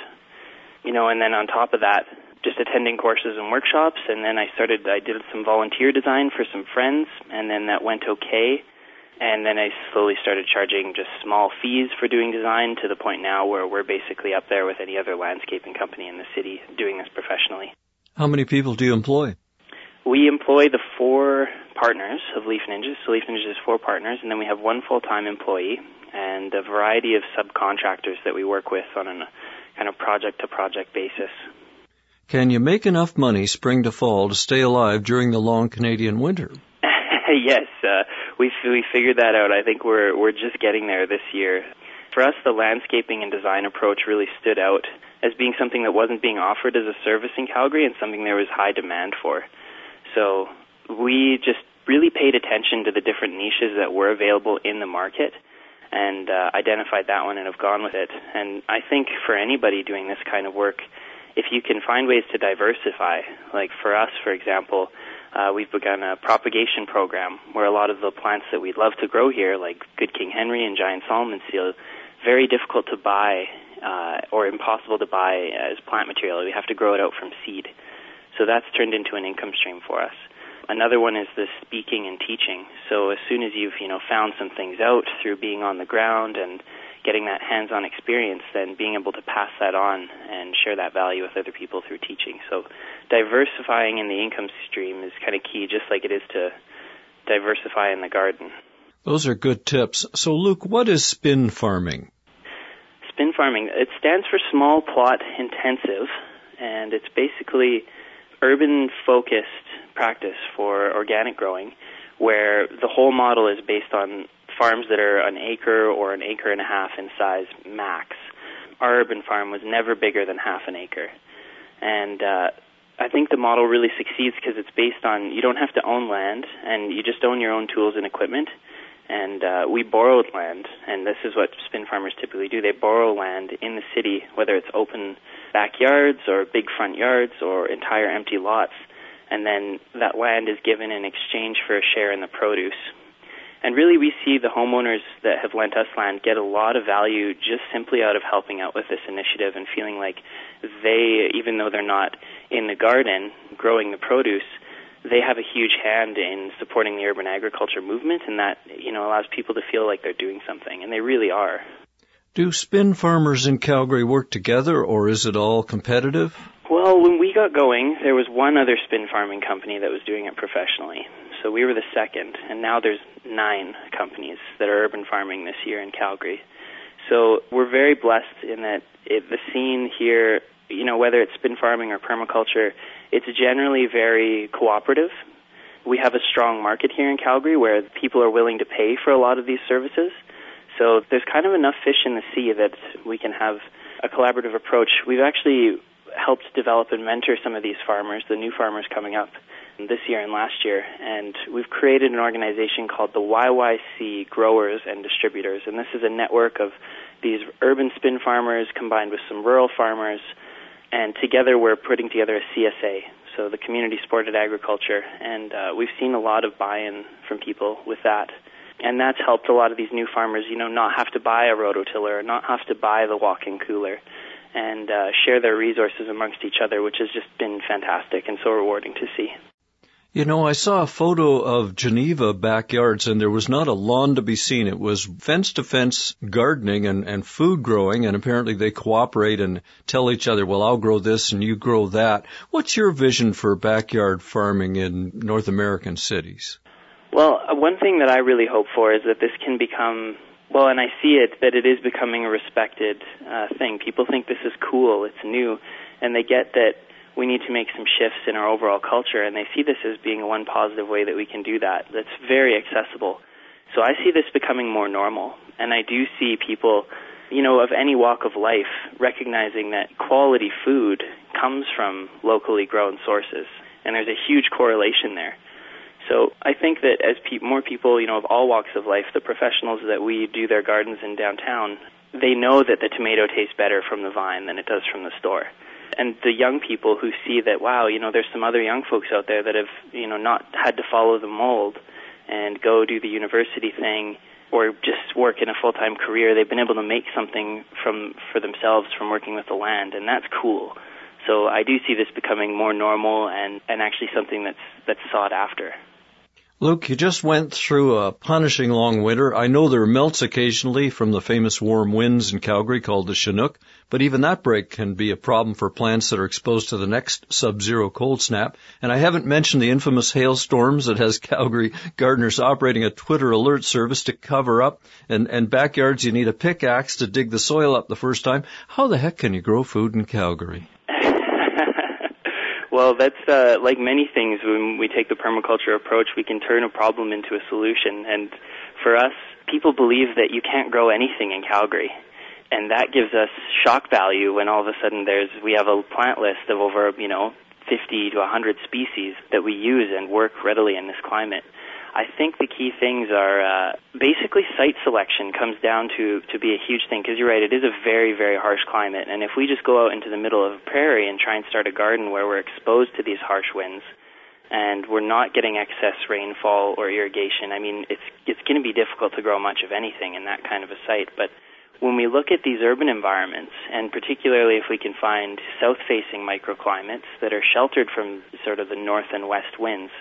[SPEAKER 6] And then on top of that, just attending courses and workshops, and then I did some volunteer design for some friends, and then that went okay. And then I slowly started charging just small fees for doing design to the point now where we're basically up there with any other landscaping company in the city doing this professionally.
[SPEAKER 2] How many people do you employ?
[SPEAKER 6] We employ the 4 partners of Leaf Ninjas. So Leaf Ninjas is 4 partners, and then we have 1 full-time employee and a variety of subcontractors that we work with on a kind of project-to-project basis.
[SPEAKER 2] Can you make enough money spring to fall to stay alive during the long Canadian winter?
[SPEAKER 6] Yes, we figured that out. I think we're just getting there this year. For us, the landscaping and design approach really stood out as being something that wasn't being offered as a service in Calgary and something there was high demand for. So we just really paid attention to the different niches that were available in the market and identified that one and have gone with it. And I think for anybody doing this kind of work, if you can find ways to diversify, like for us, for example, we've begun a propagation program where a lot of the plants that we'd love to grow here, like Good King Henry and Giant Solomon Seal, very difficult to buy or impossible to buy as plant material. We have to grow it out from seed. So that's turned into an income stream for us. Another one is the speaking and teaching. So as soon as you've found some things out through being on the ground and getting that hands-on experience, then being able to pass that on and share that value with other people through teaching. So diversifying in the income stream is kind of key, just like it is to diversify in the garden.
[SPEAKER 2] Those are good tips. So, Luke, what is spin farming?
[SPEAKER 6] Spin farming, it stands for small plot intensive, and it's basically urban-focused practice for organic growing, where the whole model is based on farms that are an acre or an acre and a half in size max. Our urban farm was never bigger than half an acre. And I think the model really succeeds because it's based on you don't have to own land, and you just own your own tools and equipment. And we borrowed land, and this is what spin farmers typically do. They borrow land in the city, whether it's open backyards or big front yards or entire empty lots. And then that land is given in exchange for a share in the produce. And really we see the homeowners that have lent us land get a lot of value just simply out of helping out with this initiative and feeling like they, even though they're not in the garden growing the produce, they have a huge hand in supporting the urban agriculture movement, and that allows people to feel like they're doing something, and they really are.
[SPEAKER 2] Do spin farmers in Calgary work together, or is it all competitive?
[SPEAKER 6] Well, when we got going, there was one other spin farming company that was doing it professionally. So we were the second, and now there's 9 companies that are urban farming this year in Calgary. So we're very blessed in that the scene here, whether it's spin farming or permaculture, it's generally very cooperative. We have a strong market here in Calgary where people are willing to pay for a lot of these services. So there's kind of enough fish in the sea that we can have a collaborative approach. We've actually helped develop and mentor some of these farmers, the new farmers coming up this year and last year, and we've created an organization called the YYC Growers and Distributors, and this is a network of these urban spin farmers combined with some rural farmers, and together we're putting together a CSA, so the Community Supported Agriculture, and we've seen a lot of buy-in from people with that. And that's helped a lot of these new farmers, not have to buy a rototiller, not have to buy the walk-in cooler, and share their resources amongst each other, which has just been fantastic and so rewarding to see.
[SPEAKER 2] I saw a photo of Geneva backyards, and there was not a lawn to be seen. It was fence-to-fence gardening and food growing, and apparently they cooperate and tell each other, well, I'll grow this and you grow that. What's your vision for backyard farming in North American cities?
[SPEAKER 6] Well, one thing that I really hope for is that this can become, and I see it, that it is becoming a respected thing. People think this is cool, it's new, and they get that we need to make some shifts in our overall culture, and they see this as being one positive way that we can do that. That's very accessible. So I see this becoming more normal, and I do see people, of any walk of life, recognizing that quality food comes from locally grown sources, and there's a huge correlation there. So I think that as more people, of all walks of life, the professionals that we do their gardens in downtown, they know that the tomato tastes better from the vine than it does from the store. And the young people who see that, wow, there's some other young folks out there that have, not had to follow the mold and go do the university thing or just work in a full-time career. They've been able to make something for themselves from working with the land, and that's cool. So I do see this becoming more normal and actually something that's sought after.
[SPEAKER 2] Luke, you just went through a punishing long winter. I know there are melts occasionally from the famous warm winds in Calgary called the Chinook, but even that break can be a problem for plants that are exposed to the next sub-zero cold snap. And I haven't mentioned the infamous hailstorms that has Calgary gardeners operating a Twitter alert service to cover up. And backyards, you need a pickaxe to dig the soil up the first time. How the heck can you grow food in Calgary?
[SPEAKER 6] Well, that's like many things. When we take the permaculture approach, we can turn a problem into a solution. And for us, people believe that you can't grow anything in Calgary. And that gives us shock value when all of a sudden we have a plant list of over, 50 to 100 species that we use and work readily in this climate. I think the key things are basically site selection comes down to be a huge thing, because you're right, it is a very, very harsh climate. And if we just go out into the middle of a prairie and try and start a garden where we're exposed to these harsh winds and we're not getting excess rainfall or irrigation, I mean, it's going to be difficult to grow much of anything in that kind of a site. But when we look at these urban environments, and particularly if we can find south-facing microclimates that are sheltered from sort of the north and west winds,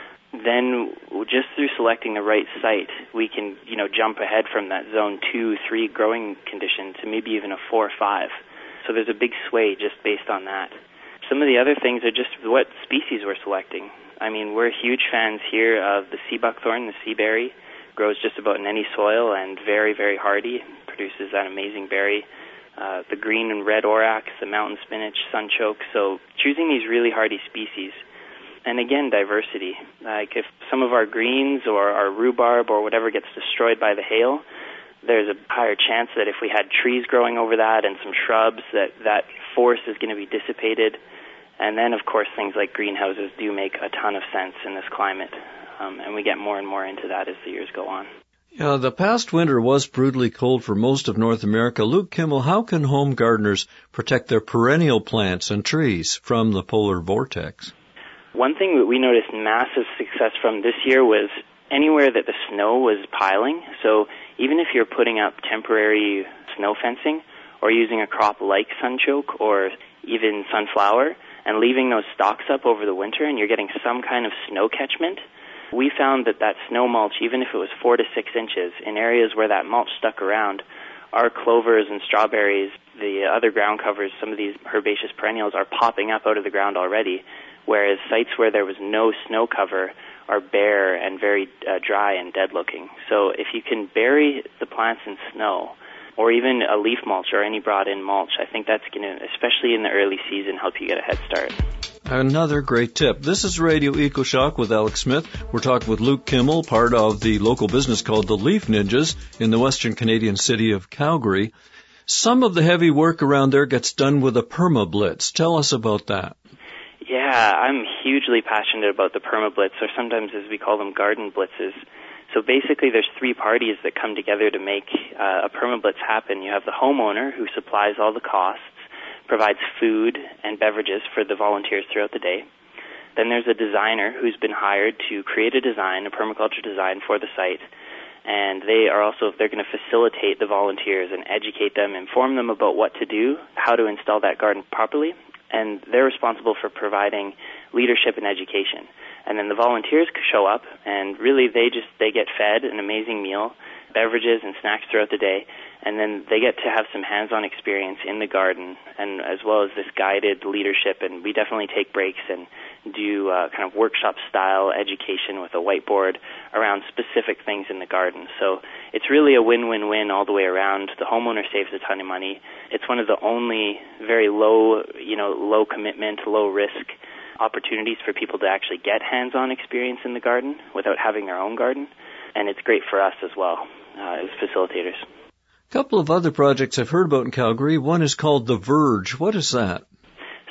[SPEAKER 6] then just through selecting the right site, we can, jump ahead from that zone 2, 3 growing condition to maybe even a 4 or 5. So there's a big sway just based on that. Some of the other things are just what species we're selecting. I mean, we're huge fans here of the sea buckthorn, the sea berry. Grows just about in any soil and very, very hardy. Produces that amazing berry. The green and red orax, the mountain spinach, sunchoke. So choosing these really hardy species. And again, diversity. Like if some of our greens or our rhubarb or whatever gets destroyed by the hail, there's a higher chance that if we had trees growing over that and some shrubs, that force is going to be dissipated. And then, of course, things like greenhouses do make a ton of sense in this climate. And we get more and more into that as the years go on.
[SPEAKER 2] Yeah, the past winter was brutally cold for most of North America. Luke Kimmel, how can home gardeners protect their perennial plants and trees from the polar vortex?
[SPEAKER 6] One thing that we noticed massive success from this year was anywhere that the snow was piling. So even if you're putting up temporary snow fencing or using a crop like sunchoke or even sunflower and leaving those stalks up over the winter and you're getting some kind of snow catchment, we found that snow mulch, even if it was 4 to 6 inches, in areas where that mulch stuck around, our clovers and strawberries, the other ground covers, some of these herbaceous perennials are popping up out of the ground already, whereas sites where there was no snow cover are bare and very dry and dead-looking. So if you can bury the plants in snow, or even a leaf mulch or any brought-in mulch, I think that's going to, especially in the early season, help you get a head start.
[SPEAKER 2] Another great tip. This is Radio EcoShock with Alex Smith. We're talking with Luke Kimmel, part of the local business called the Leaf Ninjas in the Western Canadian city of Calgary. Some of the heavy work around there gets done with a permablitz. Tell us about that.
[SPEAKER 6] Yeah, I'm hugely passionate about the permablitz, or sometimes as we call them, garden blitzes. So basically there's 3 parties that come together to make a permablitz happen. You have the homeowner who supplies all the costs, provides food and beverages for the volunteers throughout the day. Then there's a designer who's been hired to create a design, a permaculture design for the site. And they're going to facilitate the volunteers and educate them, inform them about what to do, how to install that garden properly. And they're responsible for providing leadership and education. And then the volunteers show up, and really they get fed an amazing meal, beverages and snacks throughout the day, and then they get to have some hands-on experience in the garden, and as well as this guided leadership. And we definitely take breaks and do kind of workshop-style education with a whiteboard around specific things in the garden. So it's really a win-win-win all the way around. The homeowner saves a ton of money. It's one of the only very low commitment, low risk opportunities for people to actually get hands-on experience in the garden without having their own garden. And it's great for us as well as facilitators.
[SPEAKER 2] A couple of other projects I've heard about in Calgary. One is called The Verge. What is that?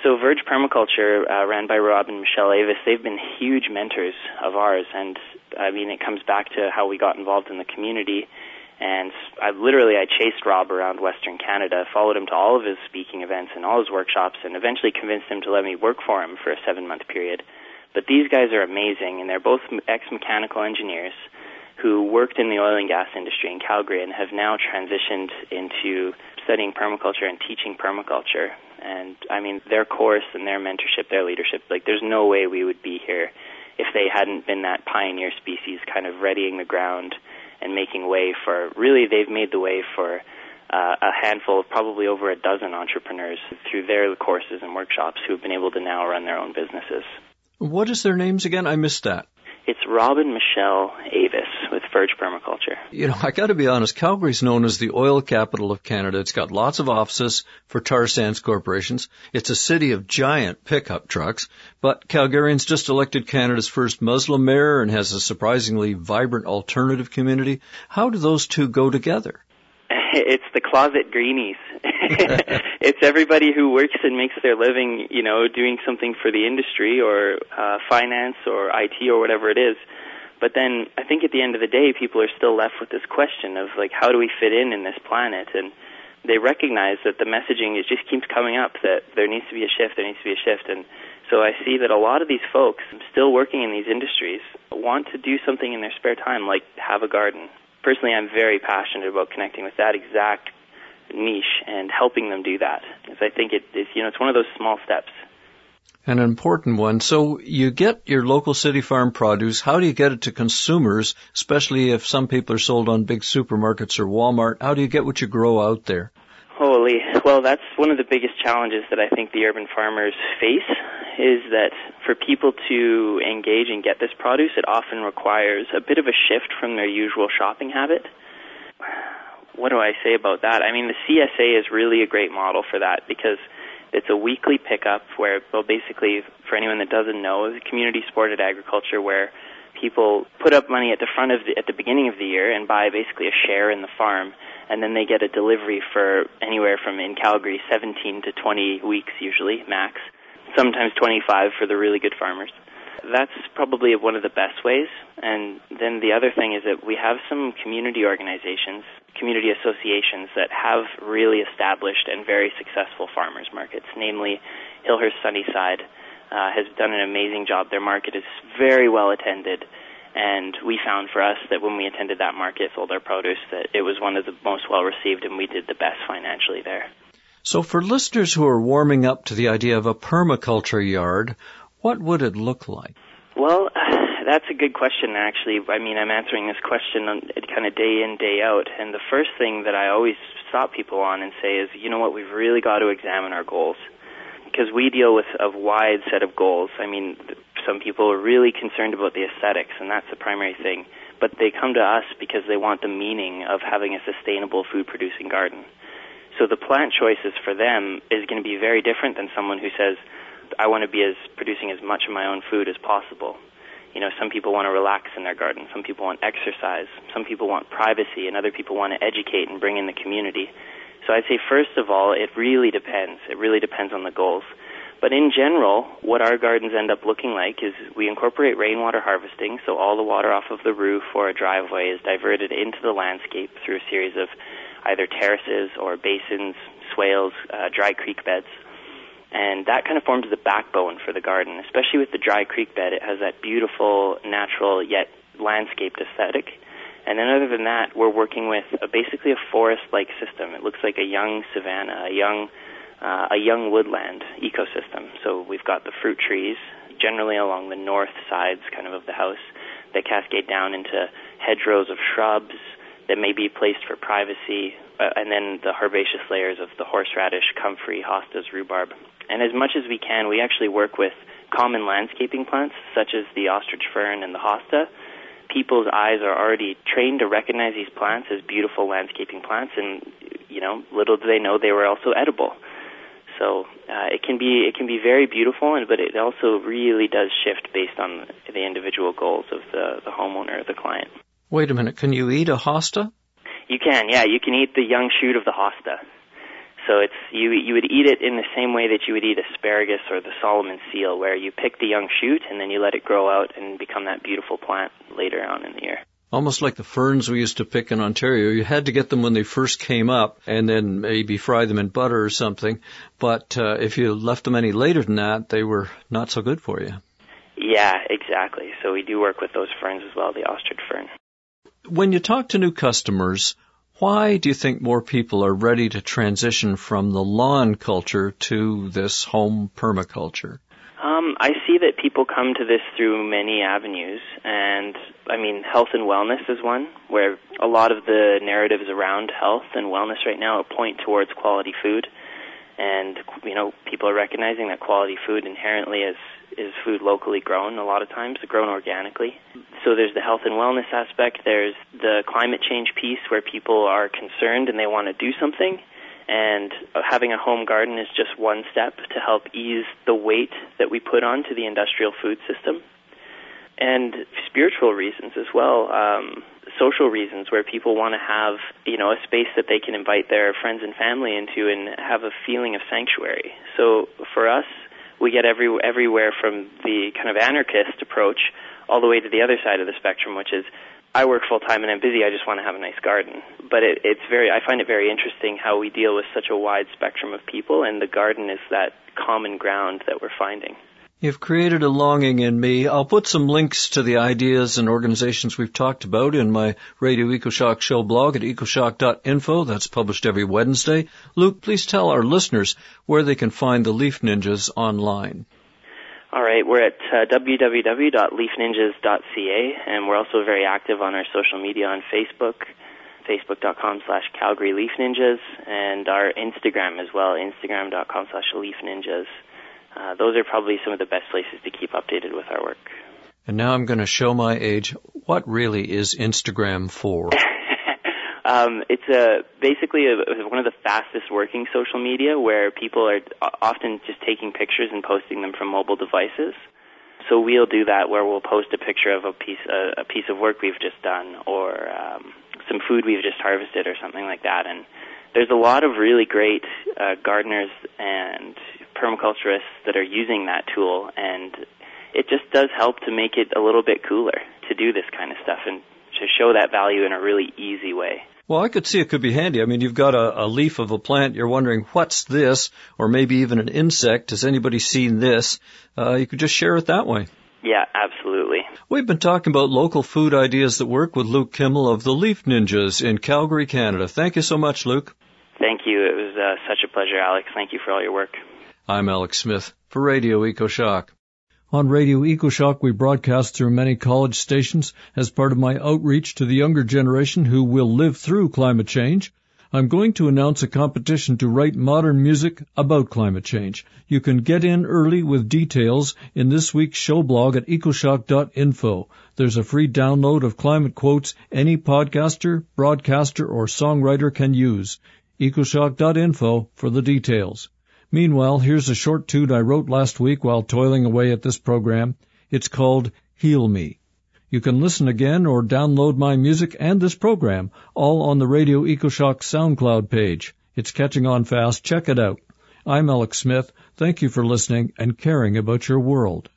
[SPEAKER 6] So Verge Permaculture, ran by Rob and Michelle Avis, they've been huge mentors of ours, and I mean, it comes back to how we got involved in the community. And I chased Rob around Western Canada, followed him to all of his speaking events and all his workshops, and eventually convinced him to let me work for him for a 7-month period. But these guys are amazing, and they're both ex-mechanical engineers who worked in the oil and gas industry in Calgary and have now transitioned into studying permaculture and teaching permaculture. And, I mean, their course and their mentorship, their leadership, like, there's no way we would be here if they hadn't been that pioneer species kind of readying the ground and making way for, really, they've made the way for a handful of probably over a dozen entrepreneurs through their courses and workshops who have been able to now run their own businesses.
[SPEAKER 2] What is their names again? I missed that.
[SPEAKER 6] It's Rob and Michelle Avis with Verge Permaculture.
[SPEAKER 2] You know, I got to be honest, Calgary's known as the oil capital of Canada. It's got lots of offices for tar sands corporations. It's a city of giant pickup trucks. But Calgarians just elected Canada's first Muslim mayor and has a surprisingly vibrant alternative community. How do those two go together?
[SPEAKER 6] It's the closet greenies. It's everybody who works and makes their living, you know, doing something for the industry or finance or IT or whatever it is. But then I think at the end of the day, people are still left with this question of, like, how do we fit in this planet? And they recognize that the messaging just keeps coming up, that there needs to be a shift, And so I see that a lot of these folks still working in these industries want to do something in their spare time, like have a garden. Personally, I'm very passionate about connecting with that exact niche and helping them do that. Because I think it's one of those small steps.
[SPEAKER 2] An important one. So you get your local city farm produce. How do you get it to consumers, especially if some people are sold on big supermarkets or Walmart? How do you get what you grow out there?
[SPEAKER 6] Holy, well, that's one of the biggest challenges that I think the urban farmers face, is that for people to engage and get this produce, it often requires a bit of a shift from their usual shopping habit. What do I say about that? I mean, the CSA is really a great model for that, because it's a weekly pickup where, well, basically, for anyone that doesn't know, it's community-supported agriculture where people put up money at the beginning of the year and buy basically a share in the farm, and then they get a delivery for anywhere from, in Calgary, 17 to 20 weeks usually, max. Sometimes 25 for the really good farmers. That's probably one of the best ways. And then the other thing is that we have some community organizations, community associations that have really established and very successful farmers markets, namely Hillhurst Sunnyside has done an amazing job. Their market is very well attended, and we found for us that when we attended that market, sold our produce, that it was one of the most well received, and we did the best financially there.
[SPEAKER 2] So for listeners who are warming up to the idea of a permaculture yard, what would it look like?
[SPEAKER 6] Well, that's a good question, actually. I mean, I'm answering this question kind of day in, day out. And the first thing that I always stop people on and say is, you know what, we've really got to examine our goals. Because we deal with a wide set of goals. I mean, some people are really concerned about the aesthetics, and that's the primary thing. But they come to us because they want the meaning of having a sustainable food-producing garden. So the plant choices for them is going to be very different than someone who says, I want to be producing as much of my own food as possible. You know, some people want to relax in their garden. Some people want exercise. Some people want privacy, and other people want to educate and bring in the community. So I'd say, first of all, it really depends. It really depends on the goals. But in general, what our gardens end up looking like is we incorporate rainwater harvesting, so all the water off of the roof or a driveway is diverted into the landscape through a series of either terraces or basins, swales, dry creek beds. And that kind of forms the backbone for the garden, especially with the dry creek bed. It has that beautiful, natural, yet landscaped aesthetic. And then other than that, we're working with basically a forest-like system. It looks like a young savanna, a young woodland ecosystem. So we've got the fruit trees, generally along the north sides kind of the house, that cascade down into hedgerows of shrubs that may be placed for privacy, and then the herbaceous layers of the horseradish, comfrey, hostas, rhubarb. And as much as we can, we actually work with common landscaping plants, such as the ostrich fern and the hosta. People's eyes are already trained to recognize these plants as beautiful landscaping plants, and, you know, little do they know they were also edible. So it can be very beautiful, but it also really does shift based on the individual goals of the homeowner or the client.
[SPEAKER 2] Wait a minute, can you eat a hosta?
[SPEAKER 6] You can, yeah. You can eat the young shoot of the hosta. So it's you would eat it in the same way that you would eat asparagus or the Solomon seal, where you pick the young shoot and then you let it grow out and become that beautiful plant later on in the year.
[SPEAKER 2] Almost like the ferns we used to pick in Ontario. You had to get them when they first came up and then maybe fry them in butter or something. But if you left them any later than that, they were not so good for you.
[SPEAKER 6] Yeah, exactly. So we do work with those ferns as well, the ostrich fern.
[SPEAKER 2] When you talk to new customers, why do you think more people are ready to transition from the lawn culture to this home permaculture?
[SPEAKER 6] I see that people come to this through many avenues, and I mean, health and wellness is one, where a lot of the narratives around health and wellness right now point towards quality food, and, you know, people are recognizing that quality food inherently is food locally grown, a lot of times, grown organically. So there's the health and wellness aspect, there's the climate change piece where people are concerned and they want to do something, and having a home garden is just one step to help ease the weight that we put onto the industrial food system. And spiritual reasons as well, social reasons where people want to have, you know, a space that they can invite their friends and family into and have a feeling of sanctuary. So for us, we get everywhere from the kind of anarchist approach all the way to the other side of the spectrum, which is, I work full-time and I'm busy, I just want to have a nice garden. But I find it very interesting how we deal with such a wide spectrum of people, and the garden is that common ground that we're finding.
[SPEAKER 2] You've created a longing in me. I'll put some links to the ideas and organizations we've talked about in my Radio EcoShock show blog at ecoshock.info. That's published every Wednesday. Luke, please tell our listeners where they can find the Leaf Ninjas online.
[SPEAKER 6] All right, we're at www.leafninjas.ca, and we're also very active on our social media on Facebook, facebook.com/Calgary Leaf Ninjas, and our Instagram as well, instagram.com/Leaf Ninjas. Those are probably some of the best places to keep updated with our work.
[SPEAKER 2] And now I'm going to show my age. What really is Instagram for?
[SPEAKER 6] It's basically one of the fastest working social media, where people are often just taking pictures and posting them from mobile devices. So we'll do that, where we'll post a picture of a piece of work we've just done, or some food we've just harvested, or something like that. And there's a lot of really great gardeners and permaculturists that are using that tool, and it just does help to make it a little bit cooler to do this kind of stuff and to show that value in a really easy way.
[SPEAKER 2] Well, I could see it could be handy. I mean, you've got a leaf of a plant, you're wondering, what's this? Or maybe even an insect. Has anybody seen this? You could just share it that way.
[SPEAKER 6] Yeah, absolutely.
[SPEAKER 2] We've been talking about local food ideas that work with Luke Kimmel of the Leaf Ninjas in Calgary, Canada. Thank you so much, Luke.
[SPEAKER 6] Thank you. It was such a pleasure, Alex. Thank you for all your work.
[SPEAKER 2] I'm Alex Smith for Radio EcoShock. On Radio EcoShock, we broadcast through many college stations as part of my outreach to the younger generation who will live through climate change. I'm going to announce a competition to write modern music about climate change. You can get in early with details in this week's show blog at ecoshock.info. There's a free download of climate quotes any podcaster, broadcaster, or songwriter can use. ecoshock.info for the details. Meanwhile, here's a short tune I wrote last week while toiling away at this program. It's called Heal Me. You can listen again or download my music and this program, all on the Radio EcoShock SoundCloud page. It's catching on fast. Check it out. I'm Alex Smith. Thank you for listening and caring about your world.